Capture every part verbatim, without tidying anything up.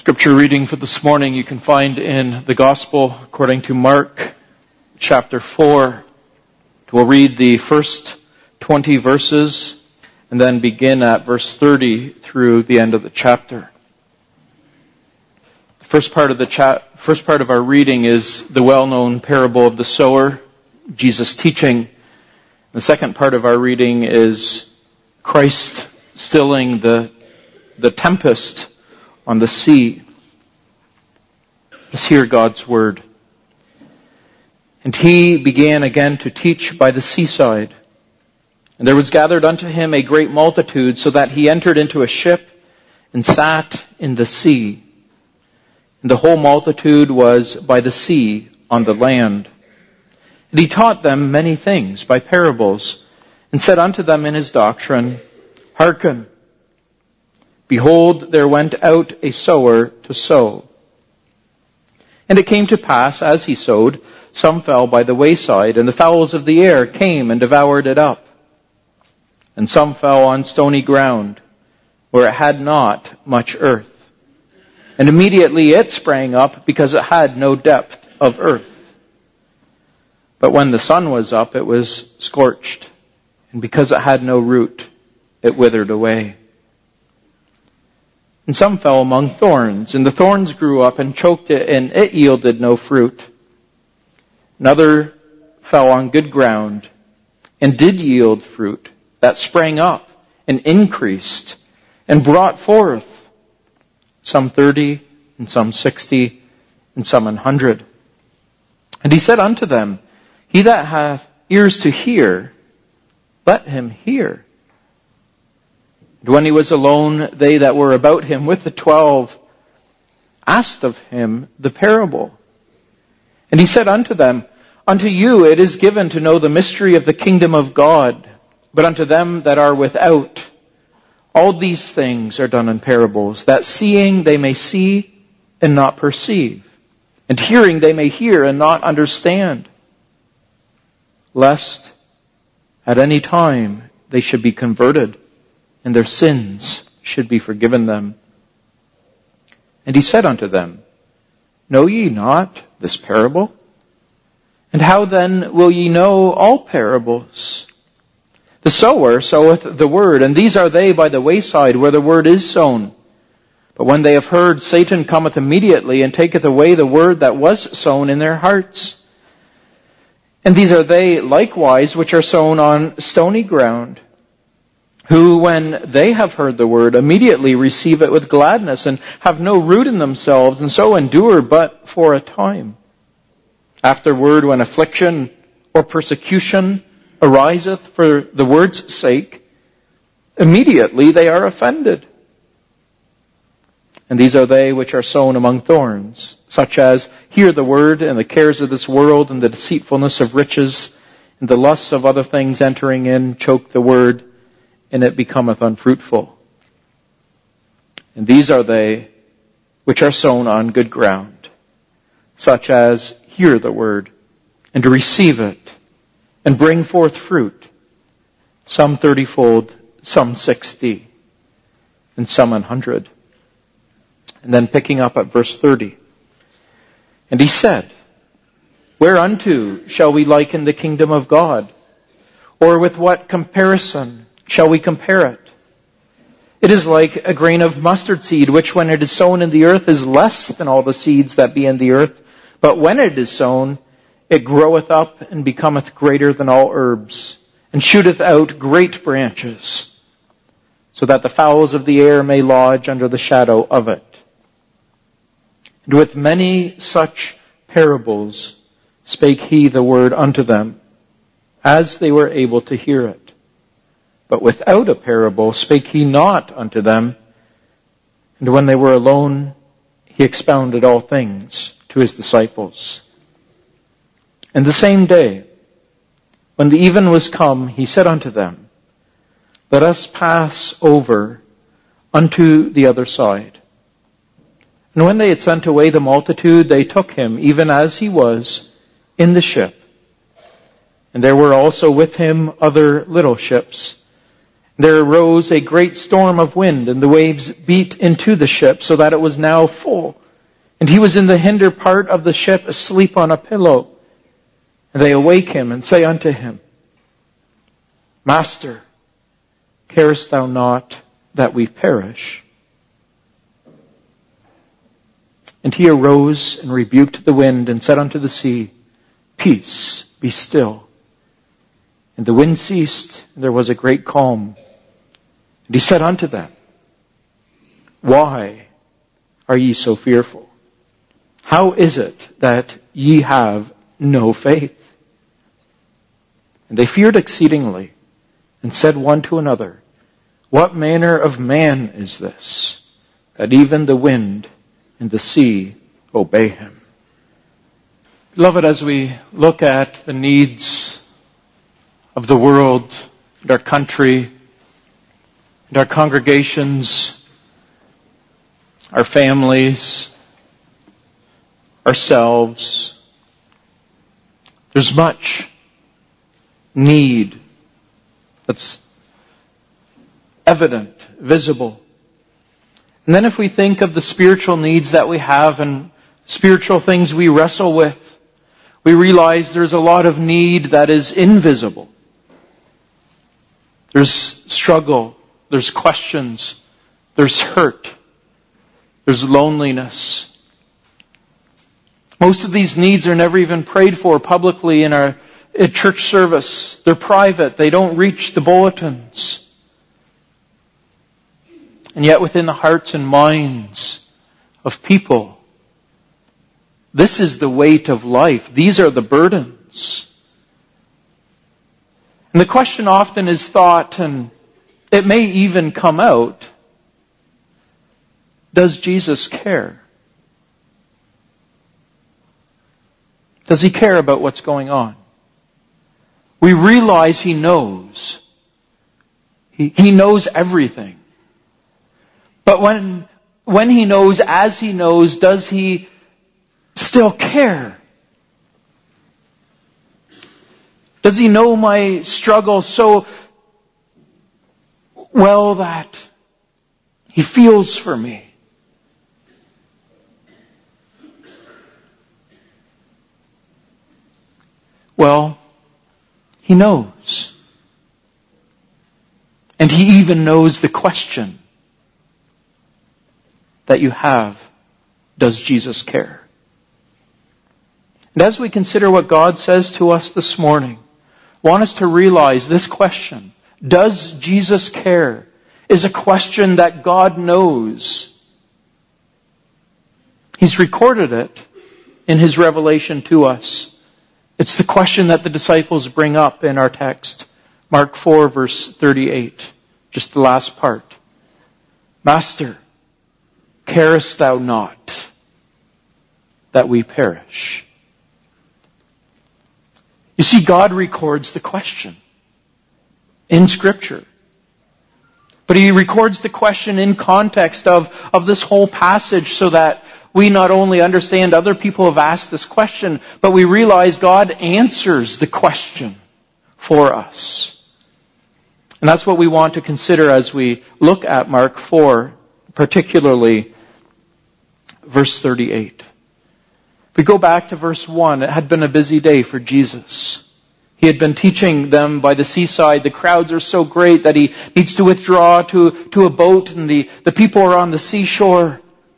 Scripture reading for this morning you can find in the Gospel according to Mark chapter four. We'll read the first twenty verses and then begin at verse thirty through the end of the chapter. The first part of the cha- first part of our reading is the well-known parable of the sower, Jesus teaching. The second part of our reading is Christ stilling the the tempest on the sea. Let's hear God's word. And he began again to teach by the seaside. And there was gathered unto him a great multitude, so that he entered into a ship and sat in the sea. And the whole multitude was by the sea on the land. And he taught them many things by parables, and said unto them in his doctrine, Hearken. Behold, there went out a sower to sow. And it came to pass, as he sowed, some fell by the wayside, and the fowls of the air came and devoured it up. And some fell on stony ground, where it had not much earth. And immediately it sprang up, because it had no depth of earth. But when the sun was up, it was scorched, and because it had no root, it withered away. And some fell among thorns, and the thorns grew up and choked it, and it yielded no fruit. Another fell on good ground, and did yield fruit, that sprang up, and increased, and brought forth, some thirty, and some sixty, and some an hundred. And he said unto them, He that hath ears to hear, let him hear. And when he was alone, they that were about him with the twelve asked of him the parable. And he said unto them, Unto you it is given to know the mystery of the kingdom of God, but unto them that are without, all these things are done in parables, that seeing they may see and not perceive, and hearing they may hear and not understand, lest at any time they should be converted, and their sins should be forgiven them. And he said unto them, Know ye not this parable? And how then will ye know all parables? The sower soweth the word, and these are they by the wayside where the word is sown. But when they have heard, Satan cometh immediately, and taketh away the word that was sown in their hearts. And these are they likewise which are sown on stony ground, who, when they have heard the word, immediately receive it with gladness, and have no root in themselves, and so endure but for a time. Afterward, when affliction or persecution ariseth for the word's sake, immediately they are offended. And these are they which are sown among thorns, such as hear the word, and the cares of this world, and the deceitfulness of riches, and the lusts of other things entering in, choke the word, and it becometh unfruitful. And these are they which are sown on good ground, such as hear the word, and to receive it, and bring forth fruit, some thirtyfold, some sixty, and some an hundred. And then picking up at verse thirty. And he said, Whereunto shall we liken the kingdom of God? Or with what comparison shall we compare it? It is like a grain of mustard seed, which when it is sown in the earth is less than all the seeds that be in the earth. But when it is sown, it groweth up and becometh greater than all herbs, and shooteth out great branches, so that the fowls of the air may lodge under the shadow of it. And with many such parables spake he the word unto them, as they were able to hear it. But without a parable spake he not unto them. And when they were alone, he expounded all things to his disciples. And the same day, when the even was come, he said unto them, Let us pass over unto the other side. And when they had sent away the multitude, they took him, even as he was, in the ship. And there were also with him other little ships. There arose a great storm of wind, and the waves beat into the ship, so that it was now full. And he was in the hinder part of the ship, asleep on a pillow. And they awake him and say unto him, Master, carest thou not that we perish? And he arose and rebuked the wind and said unto the sea, Peace, be still. And the wind ceased, and there was a great calm. And he said unto them, Why are ye so fearful? How is it that ye have no faith? And they feared exceedingly, and said one to another, What manner of man is this, that even the wind and the sea obey him? Beloved, as we look at the needs of the world and our country and our congregations, our families, ourselves, there's much need that's evident, visible. And then if we think of the spiritual needs that we have and spiritual things we wrestle with, we realize there's a lot of need that is invisible. There's struggle, there's questions, there's hurt, there's loneliness. Most of these needs are never even prayed for publicly in our in church service. They're private, they don't reach the bulletins. And yet within the hearts and minds of people, this is the weight of life. These are the burdens. And the question often is thought, and it may even come out, does Jesus care? Does he care about what's going on? We realize he knows. He, he knows everything. But when, when he knows, as he knows, does he still care? Does he know my struggle so well that he feels for me? Well, he knows. And he even knows the question that you have, does Jesus care? And as we consider what God says to us this morning, I want us to realize this question, does Jesus care, is a question that God knows. He's recorded it in his revelation to us. It's the question that the disciples bring up in our text. Mark four, verse thirty-eight. Just the last part. Master, carest thou not that we perish? You see, God records the question in Scripture. But he records the question in context of, of this whole passage so that we not only understand other people have asked this question, but we realize God answers the question for us. And that's what we want to consider as we look at Mark four, particularly verse thirty-eight. If we go back to verse one, it had been a busy day for Jesus. He had been teaching them by the seaside. The crowds are so great that he needs to withdraw to, to a boat, and the, the people are on the seashore.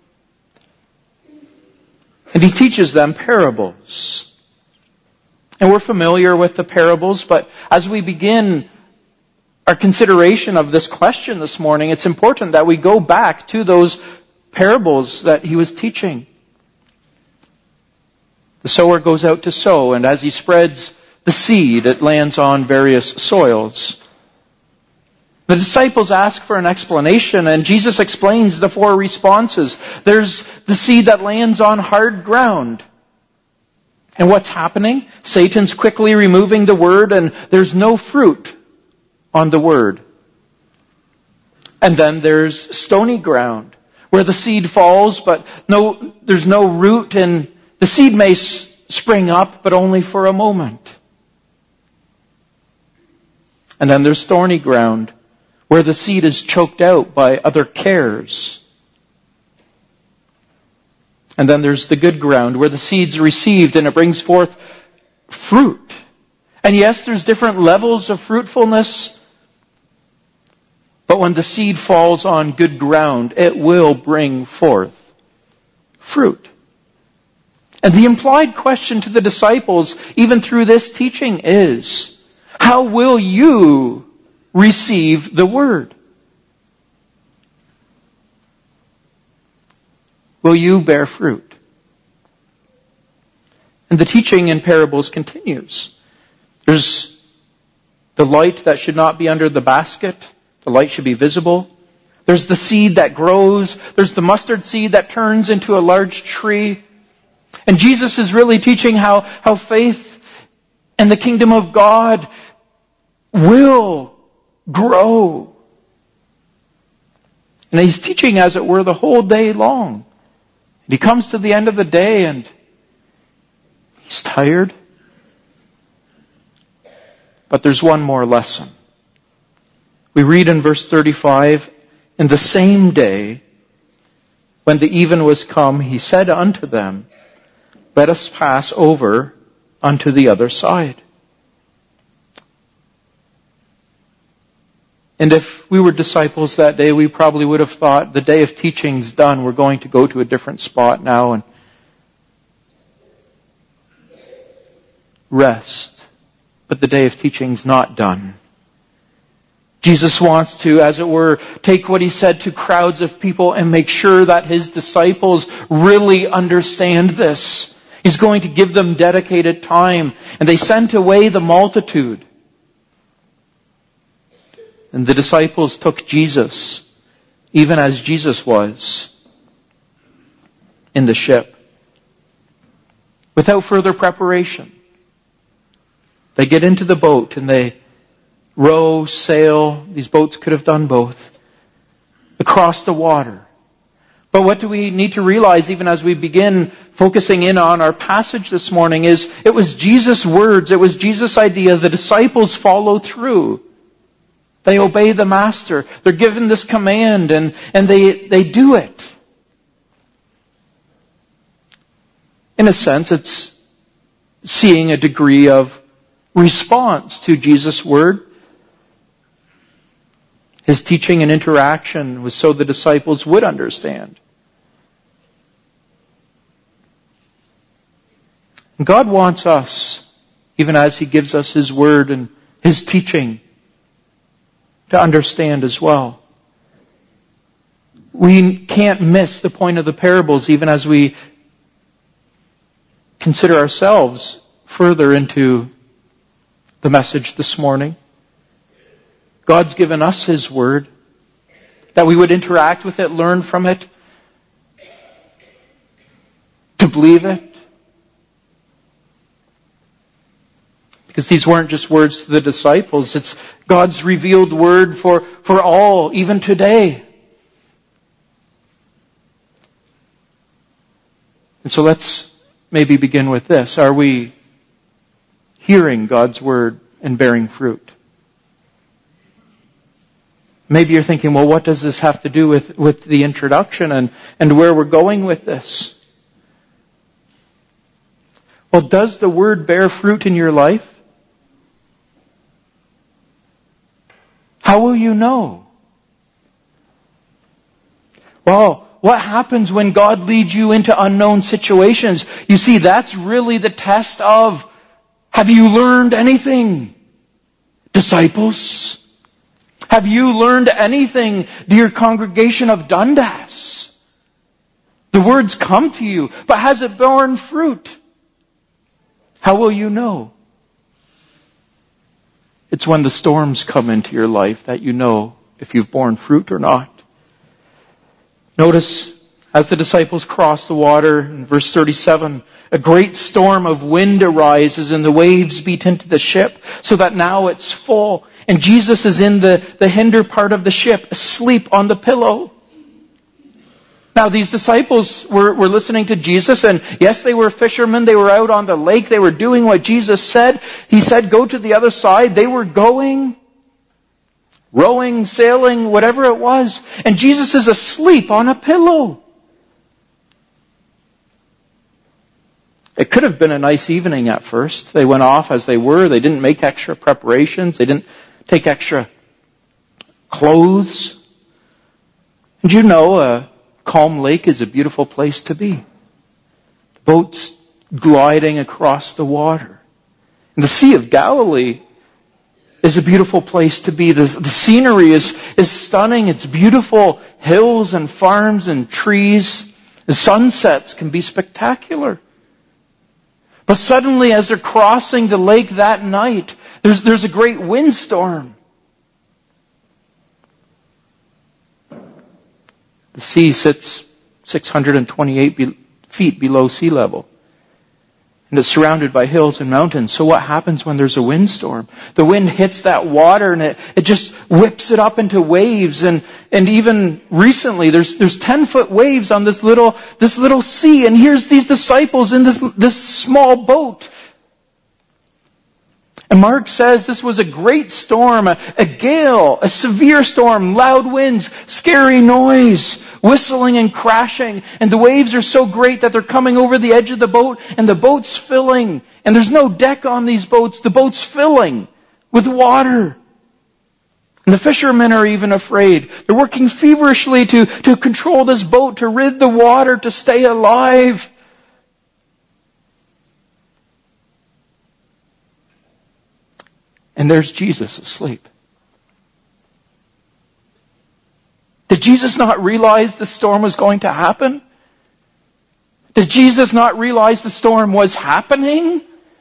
And he teaches them parables. And we're familiar with the parables, but as we begin our consideration of this question this morning, it's important that we go back to those parables that he was teaching. The sower goes out to sow, and as he spreads the seed, it lands on various soils. The disciples ask for an explanation, and Jesus explains the four responses. There's the seed that lands on hard ground. And what's happening? Satan's quickly removing the word, and there's no fruit on the word. And then there's stony ground, where the seed falls, but no, there's no root, and the seed may s- spring up, but only for a moment. And then there's thorny ground, where the seed is choked out by other cares. And then there's the good ground, where the seed's received and it brings forth fruit. And yes, there's different levels of fruitfulness, but when the seed falls on good ground, it will bring forth fruit. And the implied question to the disciples, even through this teaching, is, how will you receive the word? Will you bear fruit? And the teaching in parables continues. There's the light that should not be under the basket. The light should be visible. There's the seed that grows. There's the mustard seed that turns into a large tree. And Jesus is really teaching how, how faith and the kingdom of God will grow. And he's teaching, as it were, the whole day long. And he comes to the end of the day and he's tired. But there's one more lesson. We read in verse thirty-five, in the same day, when the even was come, he said unto them, let us pass over unto the other side. And if we were disciples that day, we probably would have thought, the day of teaching's done, we're going to go to a different spot now and rest. But the day of teaching's not done. Jesus wants to, as it were, take what he said to crowds of people and make sure that his disciples really understand this. He's going to give them dedicated time. And they sent away the multitude. And the disciples took Jesus, even as Jesus was, in the ship, without further preparation. They get into the boat and they row, sail. These boats could have done both. Across the water. But what do we need to realize even as we begin focusing in on our passage this morning is it was Jesus' words, it was Jesus' idea. The disciples follow through. They obey the Master. They're given this command and, and they, they do it. In a sense, it's seeing a degree of response to Jesus' word. His teaching and interaction was so the disciples would understand. And God wants us, even as he gives us his word and his teaching, to understand as well. We can't miss the point of the parables even as we consider ourselves further into the message this morning. God's given us his word, that we would interact with it, learn from it, to believe it. Because these weren't just words to the disciples, it's God's revealed word for, for all, even today. And so let's maybe begin with this. Are we hearing God's word and bearing fruit? Maybe you're thinking, well, what does this have to do with, with the introduction and, and where we're going with this? Well, does the word bear fruit in your life? How will you know? Well, what happens when God leads you into unknown situations? You see, that's really the test of, have you learned anything, disciples? Have you learned anything, dear congregation of Dundas? The words come to you, but has it borne fruit? How will you know? It's when the storms come into your life that you know if you've borne fruit or not. Notice, as the disciples cross the water, in verse thirty-seven, a great storm of wind arises and the waves beat into the ship so that now it's full. And Jesus is in the, the hinder part of the ship, asleep on the pillow. Now these disciples were, were listening to Jesus, and yes, they were fishermen. They were out on the lake. They were doing what Jesus said. He said, go to the other side. They were going. rowing, sailing, whatever it was. And Jesus is asleep on a pillow. It could have been a nice evening at first. They went off as they were. They didn't make extra preparations. They didn't take extra clothes. And you know, a calm lake is a beautiful place to be. Boats gliding across the water. And the Sea of Galilee is a beautiful place to be. The, the scenery is, is stunning. It's beautiful hills and farms and trees. The sunsets can be spectacular. But suddenly, as they're crossing the lake that night, there's, there's a great windstorm. The sea sits six hundred twenty-eight be- feet below sea level. And it's surrounded by hills and mountains. So what happens when there's a windstorm? The wind hits that water and it, it just whips it up into waves. And, and even recently, there's, there's ten foot waves on this little, this little sea. And here's these disciples in this, this small boat. And Mark says this was a great storm, a, a gale, a severe storm, loud winds, scary noise, whistling and crashing. And the waves are so great that they're coming over the edge of the boat and the boat's filling. And there's no deck on these boats. The boat's filling with water. And the fishermen are even afraid. They're working feverishly to, to control this boat, to rid the water, to stay alive. And there's Jesus asleep. Did Jesus not realize the storm was going to happen? Did Jesus not realize the storm was happening?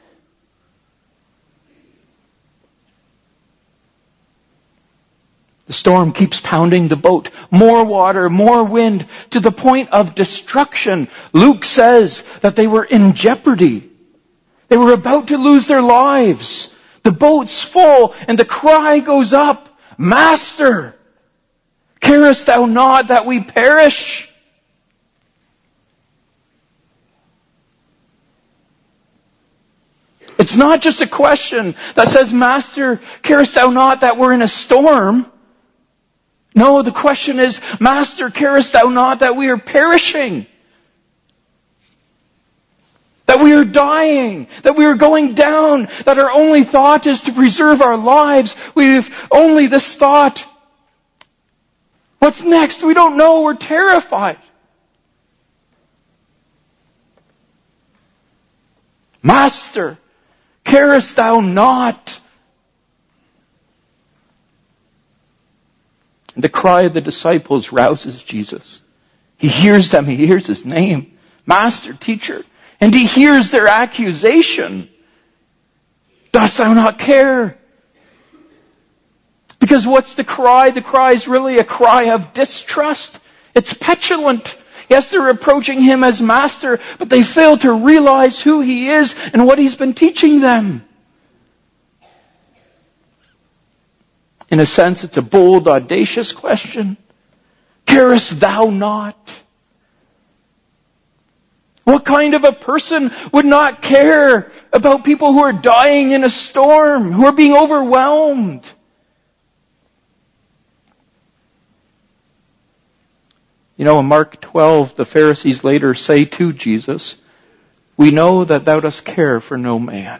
The storm keeps pounding the boat. More water, more wind, to the point of destruction. Luke says that they were in jeopardy. They were about to lose their lives. The boat's full, and the cry goes up, Master, carest thou not that we perish? It's not just a question that says, Master, carest thou not that we're in a storm? No, the question is, Master, carest thou not that we are perishing? That we are dying, that we are going down, that our only thought is to preserve our lives. We've only this thought. What's next? We don't know. We're terrified. Master, carest thou not? And the cry of the disciples rouses Jesus. He hears them. He hears his name. Master, teacher. And he hears their accusation. Dost thou not care? Because what's the cry? The cry is really a cry of distrust. It's petulant. Yes, they're approaching him as master, but they fail to realize who he is and what he's been teaching them. In a sense, it's a bold, audacious question. Carest thou not? What kind of a person would not care about people who are dying in a storm, who are being overwhelmed? You know, in Mark twelve, the Pharisees later say to Jesus, we know that thou dost care for no man.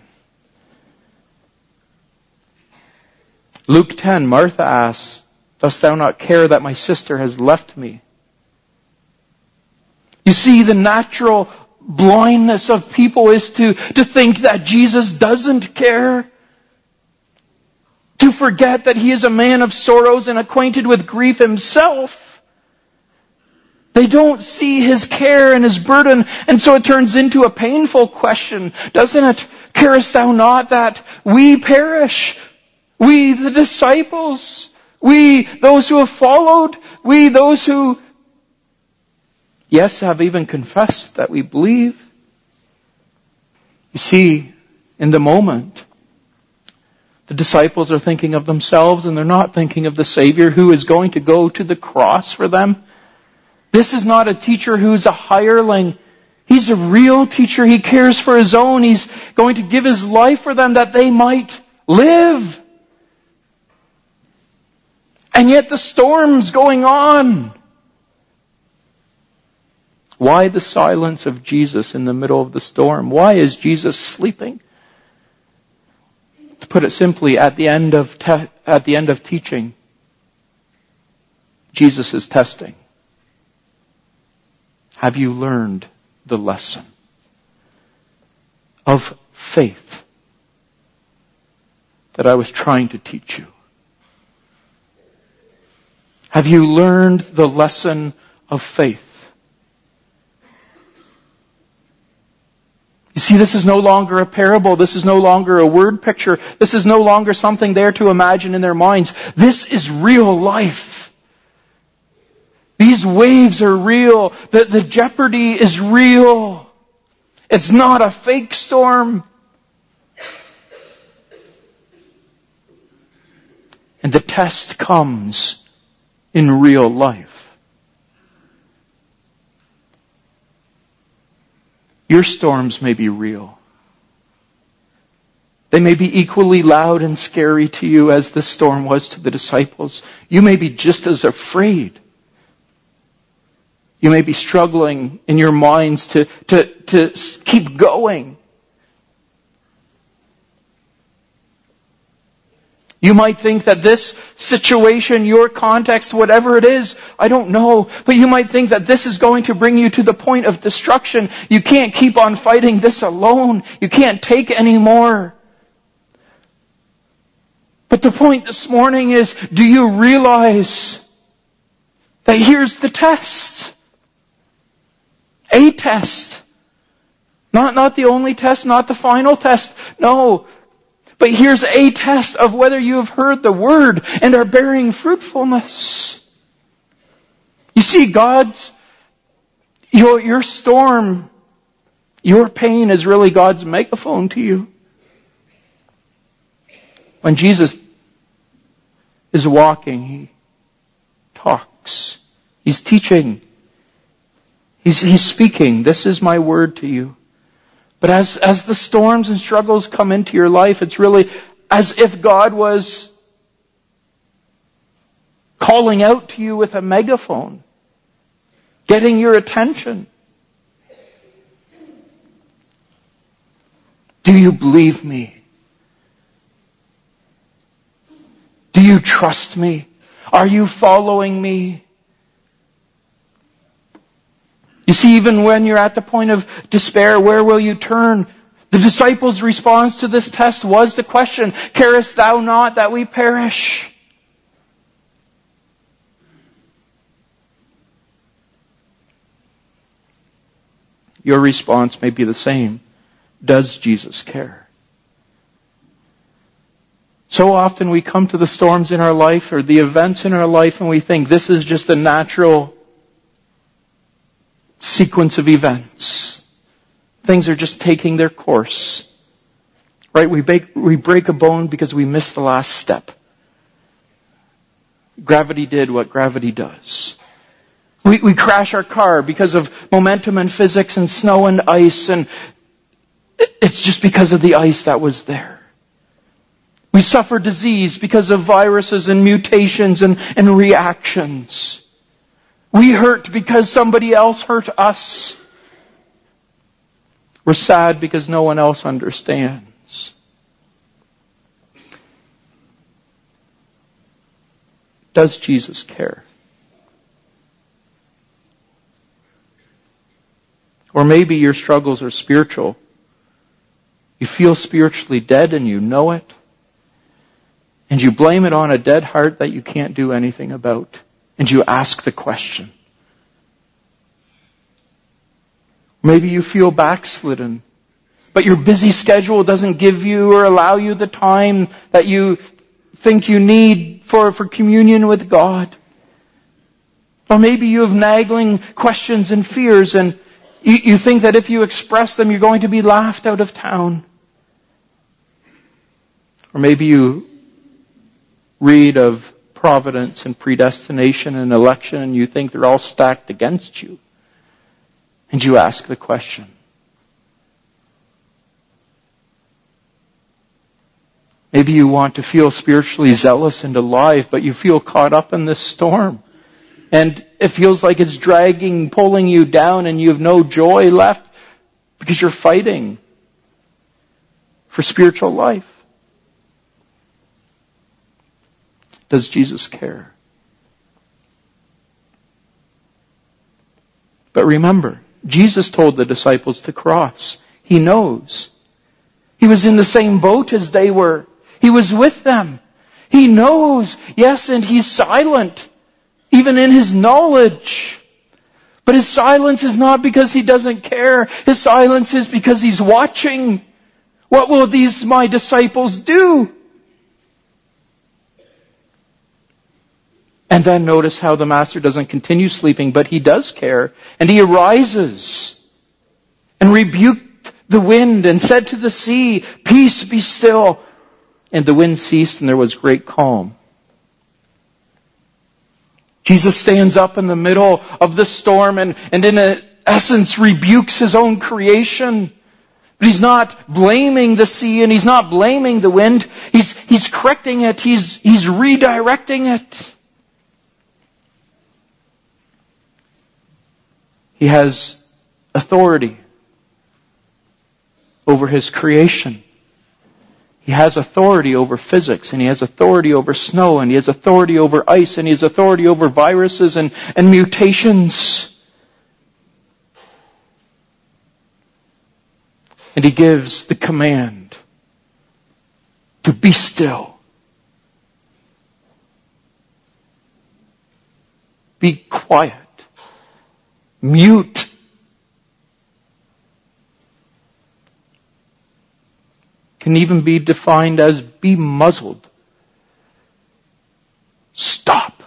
Luke ten, Martha asks, dost thou not care that my sister has left me? You see, the natural blindness of people is to, to think that Jesus doesn't care. To forget that he is a man of sorrows and acquainted with grief himself. They don't see his care and his burden, and so it turns into a painful question, doesn't it? Carest thou not that we perish? We, the disciples. We, those who have followed. We, those who yes, have even confessed that we believe. You see, in the moment, the disciples are thinking of themselves and they're not thinking of the Savior who is going to go to the cross for them. This is not a teacher who's a hireling. He's a real teacher. He cares for his own. He's going to give his life for them that they might live. And yet the storm's going on. Why the silence of Jesus in the middle of the storm? Why is Jesus sleeping? To put it simply, at the end of te- at the end of teaching, Jesus is testing. Have you learned the lesson of faith that I was trying to teach you? Have you learned the lesson of faith? You see, this is no longer a parable. This is no longer a word picture. This is no longer something there to imagine in their minds. This is real life. These waves are real. The, the jeopardy is real. It's not a fake storm. And the test comes in real life. Your storms may be real. They may be equally loud and scary to you as the storm was to the disciples. You may be just as afraid. You may be struggling in your minds to, to, to keep going. You might think that this situation, your context, whatever it is, I don't know, but you might think that this is going to bring you to the point of destruction. You can't keep on fighting this alone. You can't take any more. But the point this morning is, do you realize that here's the test? A test. Not, not the only test, not the final test. No. But here's a test of whether you have heard the word and are bearing fruitfulness. You see, God's, your, your storm, your pain is really God's megaphone to you. When Jesus is walking, He talks. He's teaching. He's, he's speaking. This is my word to you. But as, as the storms and struggles come into your life, it's really as if God was calling out to you with a megaphone, getting your attention. Do you believe me? Do you trust me? Are you following me? You see, even when you're at the point of despair, where will you turn? The disciples' response to this test was the question, carest thou not that we perish? Your response may be the same. Does Jesus care? So often we come to the storms in our life or the events in our life and we think this is just a natural sequence of events. Things are just taking their course. Right? We break, we break a bone because we missed the last step. Gravity did what gravity does. We, we crash our car because of momentum and physics and snow and ice, and it's just because of the ice that was there. We suffer disease because of viruses and mutations and, and reactions. We hurt because somebody else hurt us. We're sad because no one else understands. Does Jesus care? Or maybe your struggles are spiritual. You feel spiritually dead and you know it. And you blame it on a dead heart that you can't do anything about. And you ask the question. Maybe you feel backslidden, but your busy schedule doesn't give you or allow you the time that you think you need for, for communion with God. Or maybe you have nagging questions and fears, and you, you think that if you express them, you're going to be laughed out of town. Or maybe you read of providence and predestination and election, and you think they're all stacked against you. And you ask the question. Maybe you want to feel spiritually zealous and alive, but you feel caught up in this storm. And it feels like it's dragging, pulling you down, and you have no joy left because you're fighting for spiritual life. Does Jesus care? But remember, Jesus told the disciples to cross. He knows. He was in the same boat as they were. He was with them. He knows. Yes, and He's silent, even in His knowledge. But His silence is not because He doesn't care. His silence is because He's watching. What will these my disciples do? And then notice how the Master doesn't continue sleeping, but He does care. And He arises and rebuked the wind and said to the sea, "Peace, be still." And the wind ceased and there was great calm. Jesus stands up in the middle of the storm and, and in a essence rebukes His own creation. But He's not blaming the sea and He's not blaming the wind. He's, he's correcting it. He's, he's redirecting it. He has authority over His creation. He has authority over physics, and He has authority over snow, and He has authority over ice, and He has authority over viruses and, and mutations. And He gives the command to be still. Be quiet. Mute. Can even be defined as be muzzled. Stop.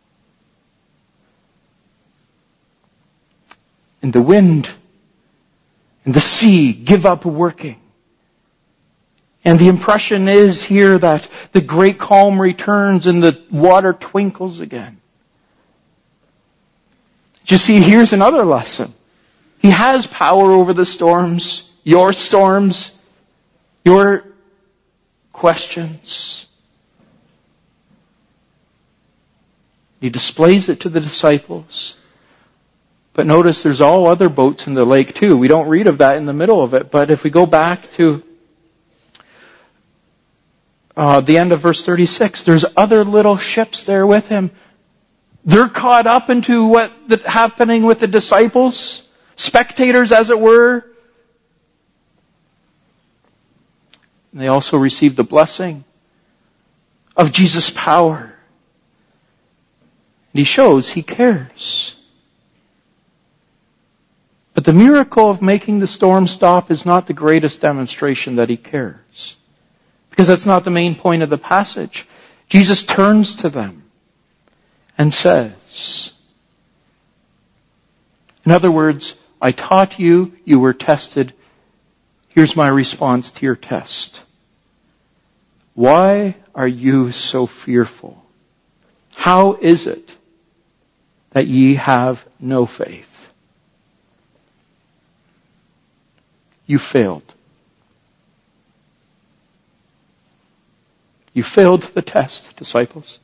And the wind and the sea give up working. And the impression is here that the great calm returns and the water twinkles again. You see, here's another lesson. He has power over the storms, your storms, your questions. He displays it to the disciples. But notice there's all other boats in the lake too. We don't read of that in the middle of it. But if we go back to uh, the end of verse thirty-six, there's other little ships there with Him. They're caught up into what's happening with the disciples, spectators as it were. And they also receive the blessing of Jesus' power. And He shows He cares. But the miracle of making the storm stop is not the greatest demonstration that He cares. Because that's not the main point of the passage. Jesus turns to them and says, in other words, I taught you, you were tested. Here's my response to your test. Why are you so fearful? How is it that ye have no faith? You failed. You failed the test, disciples.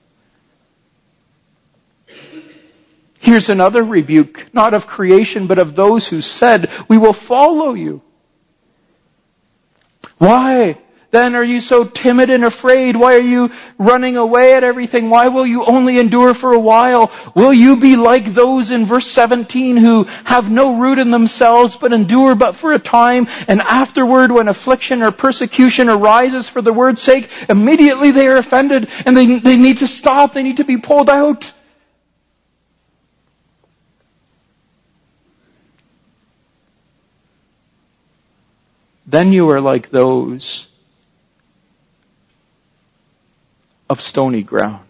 Here's another rebuke, not of creation, but of those who said, we will follow you. Why then are you so timid and afraid? Why are you running away at everything? Why will you only endure for a while? Will you be like those in verse seventeen who have no root in themselves but endure but for a time, and afterward when affliction or persecution arises for the word's sake, immediately they are offended and they, they need to stop, they need to be pulled out? Then you are like those of stony ground.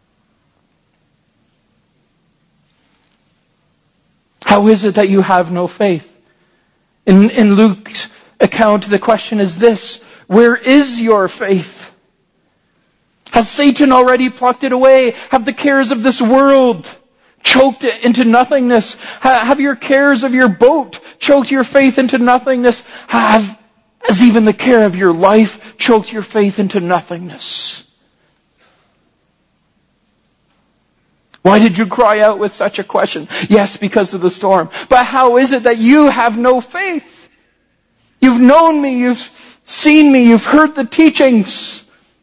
How is it that you have no faith? In, in Luke's account, the question is this: where is your faith? Has Satan already plucked it away? Have the cares of this world choked it into nothingness? Have your cares of your boat choked your faith into nothingness? Have Has even the care of your life choked your faith into nothingness? Why did you cry out with such a question? Yes, because of the storm. But how is it that you have no faith? You've known me, you've seen me, you've heard the teachings.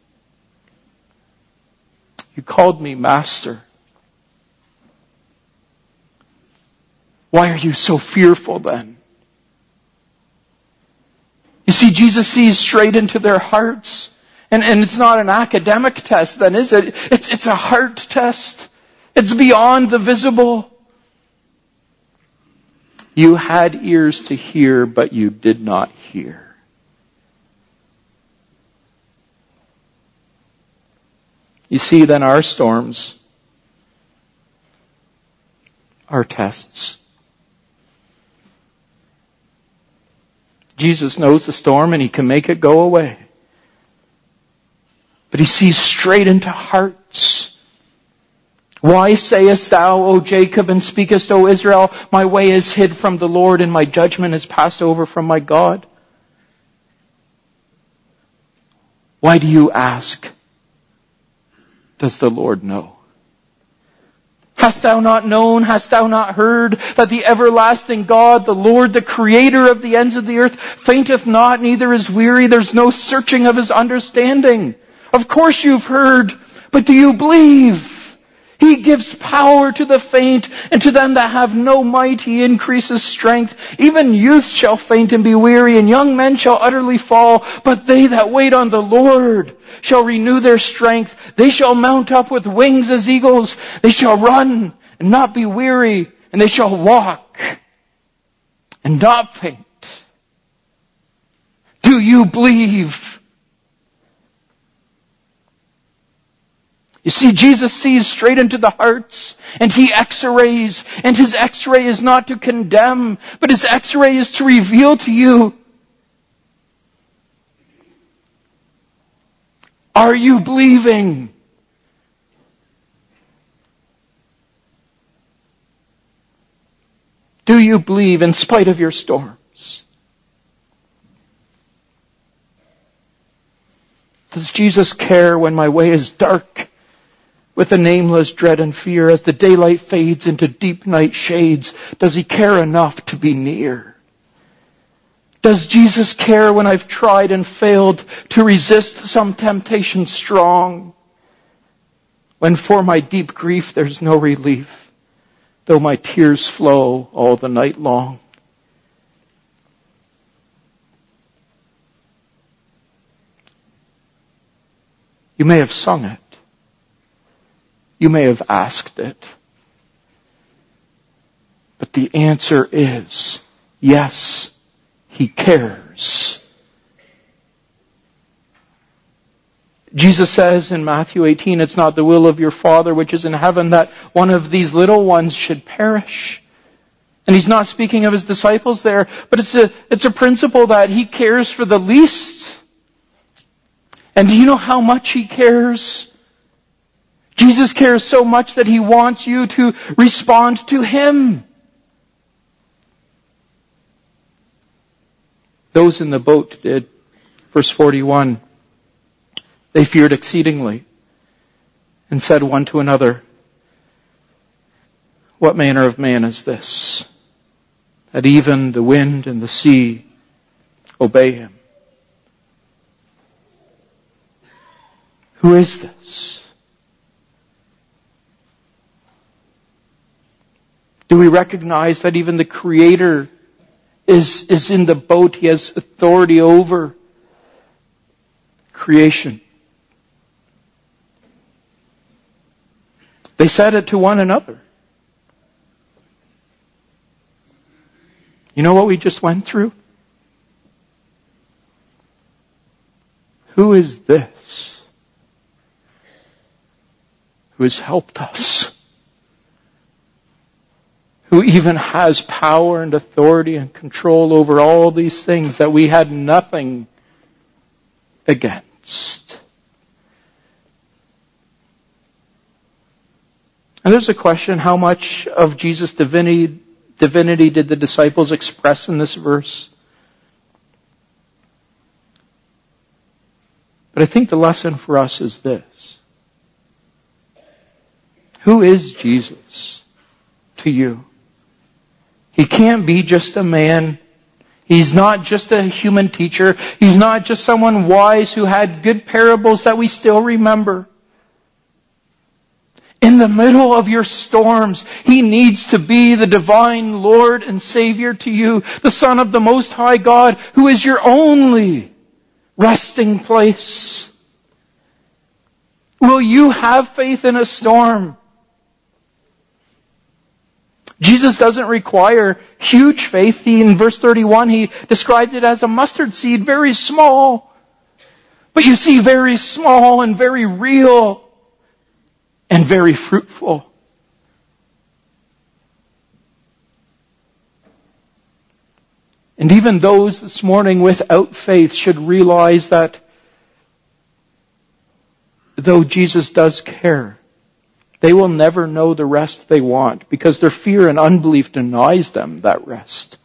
You called me Master. Why are you so fearful then? You see, Jesus sees straight into their hearts. And, and it's not an academic test then, is it? It's, it's a heart test. It's beyond the visible. You had ears to hear, but you did not hear. You see, then our storms, our tests. Jesus knows the storm and He can make it go away. But He sees straight into hearts. Why sayest thou, O Jacob, and speakest, O Israel, my way is hid from the Lord, and my judgment is passed over from my God? Why do you ask, does the Lord know? Hast thou not known, hast thou not heard, that the everlasting God, the Lord, the Creator of the ends of the earth, fainteth not, neither is weary, there's no searching of His understanding? Of course you've heard, but do you believe? He gives power to the faint, and to them that have no might He increases strength. Even youth shall faint and be weary, and young men shall utterly fall. But they that wait on the Lord shall renew their strength. They shall mount up with wings as eagles. They shall run and not be weary, and they shall walk and not faint. Do you believe? You see, Jesus sees straight into the hearts, and He x-rays, and His x-ray is not to condemn, but His x-ray is to reveal to you. Are you believing? Do you believe in spite of your storms? Does Jesus care when my way is dark, with a nameless dread and fear, as the daylight fades into deep night shades? Does He care enough to be near? Does Jesus care when I've tried and failed to resist some temptation strong? When for my deep grief there's no relief, though my tears flow all the night long? You may have sung it. You may have asked it. But the answer is, yes, He cares. Jesus says in Matthew eighteen, it's not the will of your Father which is in heaven that one of these little ones should perish. And He's not speaking of His disciples there, but it's a, it's a principle that He cares for the least. And do you know how much He cares? Jesus cares so much that He wants you to respond to Him. Those in the boat did. Verse forty-one. They feared exceedingly and said one to another, what manner of man is this, that even the wind and the sea obey Him? Who is this? Do we recognize that even the Creator is, is in the boat? He has authority over creation. They said it to one another. You know what we just went through? Who is this who has helped us? Who even has power and authority and control over all these things that we had nothing against. And there's a question, how much of Jesus' divinity, divinity did the disciples express in this verse? But I think the lesson for us is this. Who is Jesus to you? He can't be just a man. He's not just a human teacher. He's not just someone wise who had good parables that we still remember. In the middle of your storms, He needs to be the divine Lord and Savior to you, the Son of the Most High God, who is your only resting place. Will you have faith in a storm? Jesus doesn't require huge faith. He, in verse thirty-one, He described it as a mustard seed, very small. But you see, very small and very real and very fruitful. And even those this morning without faith should realize that though Jesus does care, they will never know the rest they want because their fear and unbelief denies them that rest.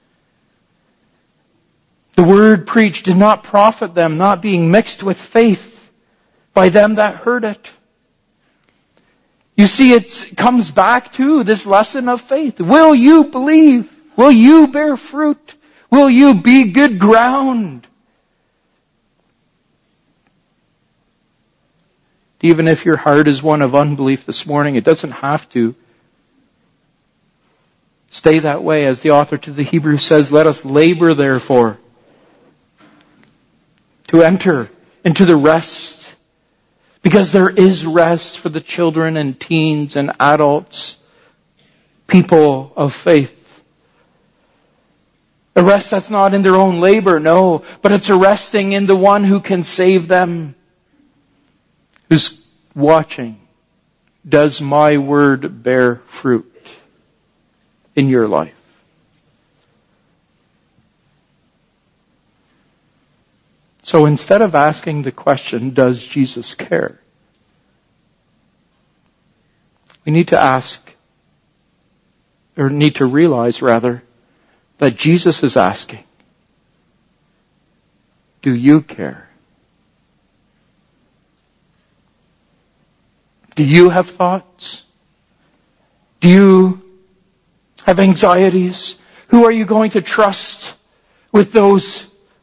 The word preached did not profit them, not being mixed with faith by them that heard it. You see, it comes back to this lesson of faith. Will you believe? Will you bear fruit? Will you be good ground? Even if your heart is one of unbelief this morning, it doesn't have to stay that way. As the author to the Hebrews says, let us labor therefore to enter into the rest. Because there is rest for the children and teens and adults, people of faith. A rest that's not in their own labor, no, but it's a resting in the one who can save them. Who's watching? Does my word bear fruit in your life? So instead of asking the question, does Jesus care? We need to ask, or need to realize rather, that Jesus is asking, do you care? Do you have thoughts? Do you have anxieties? Who are you going to trust with those?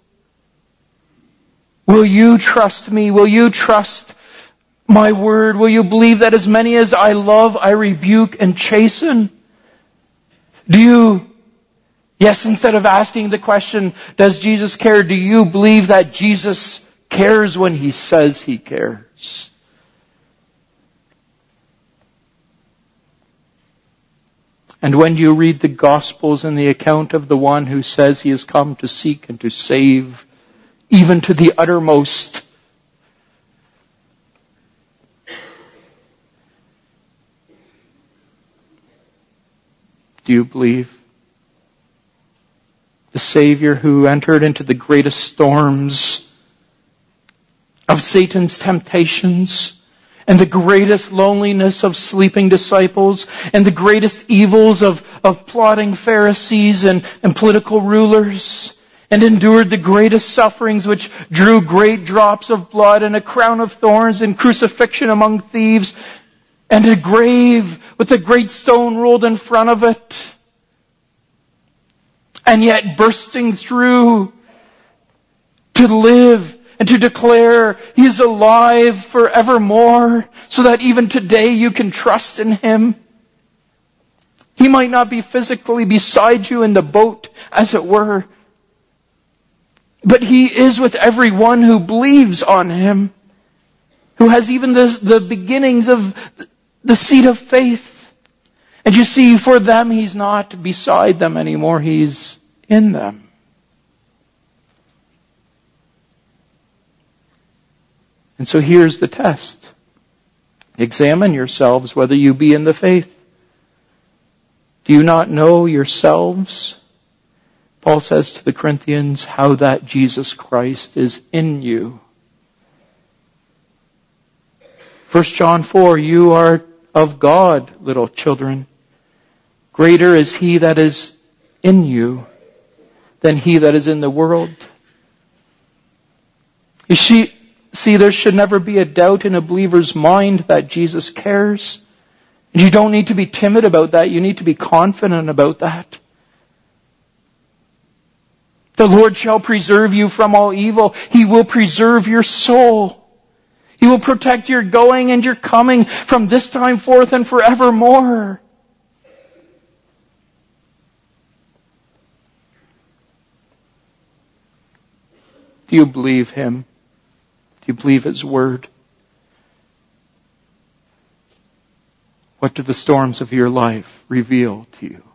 Will you trust me? Will you trust my word? Will you believe that as many as I love, I rebuke and chasten? Do you, yes, instead of asking the question, does Jesus care? Do you believe that Jesus cares when He says He cares? And when you read the Gospels and the account of the one who says He has come to seek and to save, even to the uttermost, do you believe? The Savior who entered into the greatest storms of Satan's temptations, and the greatest loneliness of sleeping disciples, and the greatest evils of, of plotting Pharisees and, and political rulers, and endured the greatest sufferings which drew great drops of blood and a crown of thorns and crucifixion among thieves, and a grave with a great stone rolled in front of it. And yet bursting through to live and to declare He is alive forevermore, so that even today you can trust in Him. He might not be physically beside you in the boat, as it were, but He is with everyone who believes on Him, who has even the, the beginnings of the seed of faith. And you see, for them, He's not beside them anymore. He's in them. And so here's the test. Examine yourselves whether you be in the faith. Do you not know yourselves? Paul says to the Corinthians, how that Jesus Christ is in you. First John four, you are of God, little children. Greater is He that is in you than he that is in the world. You see, See, there should never be a doubt in a believer's mind that Jesus cares. And you don't need to be timid about that. You need to be confident about that. The Lord shall preserve you from all evil. He will preserve your soul. He will protect your going and your coming from this time forth and forevermore. Do you believe Him? Do you believe His word? What do the storms of your life reveal to you?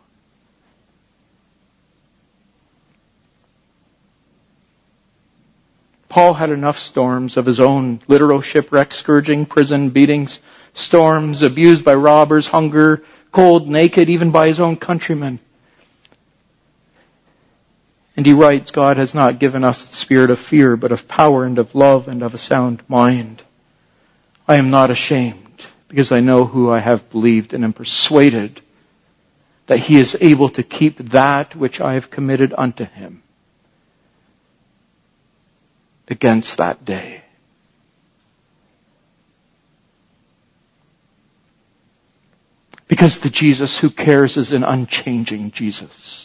Paul had enough storms of his own: literal shipwreck, scourging, prison, beatings, storms, abused by robbers, hunger, cold, naked, even by his own countrymen. And he writes, God has not given us the spirit of fear, but of power and of love and of a sound mind. I am not ashamed, because I know who I have believed and am persuaded that He is able to keep that which I have committed unto Him against that day. Because the Jesus who cares is an unchanging Jesus.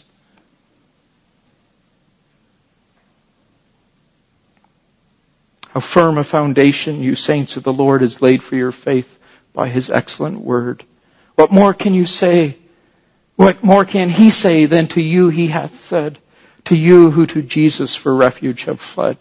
How firm a foundation, you saints of the Lord, is laid for your faith by His excellent word. What more can you say? What more can He say than to you He hath said, to you who to Jesus for refuge have fled?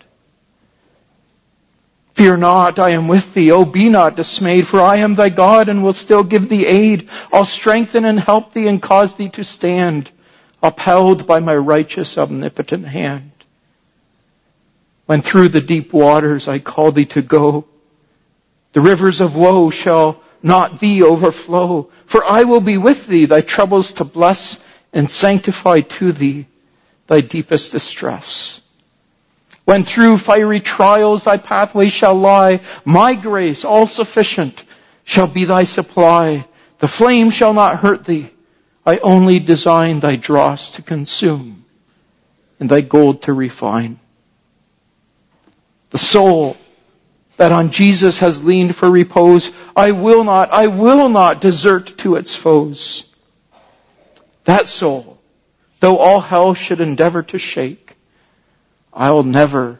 Fear not, I am with thee. Oh, be not dismayed, for I am thy God and will still give thee aid. I'll strengthen and help thee and cause thee to stand, upheld by my righteous omnipotent hand. When through the deep waters I call thee to go, the rivers of woe shall not thee overflow. For I will be with thee, thy troubles to bless and sanctify to thee thy deepest distress. When through fiery trials thy pathway shall lie, my grace, all sufficient, shall be thy supply. The flame shall not hurt thee. I only design thy dross to consume and thy gold to refine. The soul that on Jesus has leaned for repose, I will not, I will not desert to its foes. That soul, though all hell should endeavor to shake, I'll never,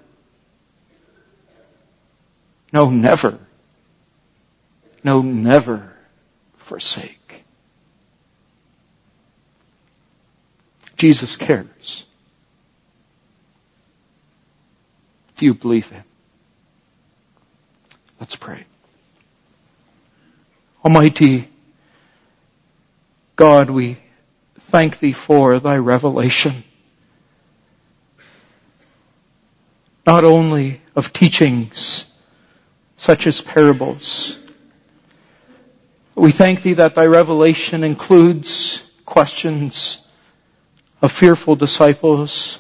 no never, no never forsake. Jesus cares. Do you believe Him? Let's pray. Almighty God, we thank Thee for Thy revelation. Not only of teachings such as parables, but we thank Thee that Thy revelation includes questions of fearful disciples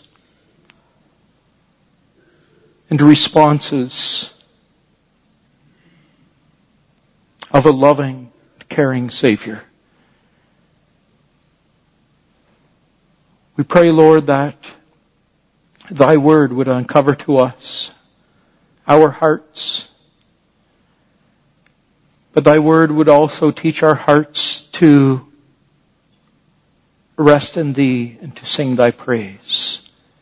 and responses of a loving, caring Savior. We pray, Lord, that Thy word would uncover to us our hearts, but Thy word would also teach our hearts to rest in Thee and to sing Thy praise.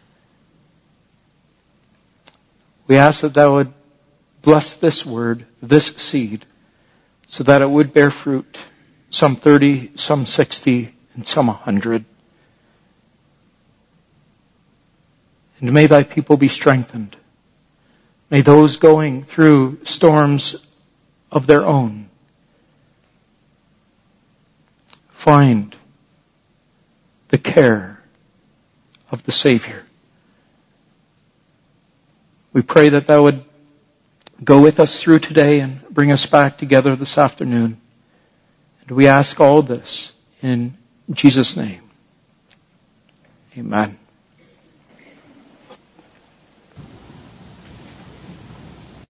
We ask that Thou would bless this word, this seed, so that it would bear fruit, some thirty, some sixty, and some a hundred. And may Thy people be strengthened. May those going through storms of their own find the care of the Savior. We pray that Thou would go with us through today and bring us back together this afternoon. And we ask all this in Jesus' name. Amen.